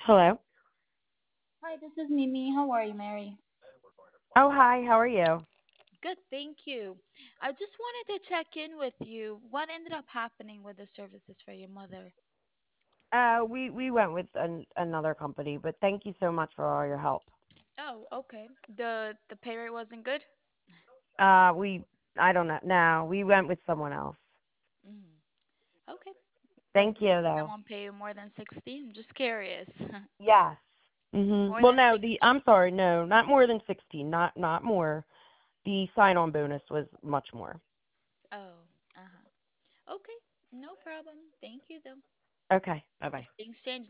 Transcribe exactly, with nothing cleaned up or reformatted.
Hello. Hi, this is Mimi. How are you, Mary? Oh, hi. How are you? Good, thank you. I just wanted to check in with you. What ended up happening with the services for your mother? Uh, we we went with an, another company, but thank you so much for all your help. Oh, okay. The the pay rate wasn't good? Uh, we I don't know. No, we went with someone else. Mm. Okay. Well, Thank you did though. someone pay you more than sixty? I'm just curious. Yes. Mhm. More Well, than no, the sixty? I'm sorry, no, not more than sixteen, not not more. The sign-on bonus was much more. Oh, uh-huh. Okay. No problem. Thank you, though. Okay. Bye If bye. things change,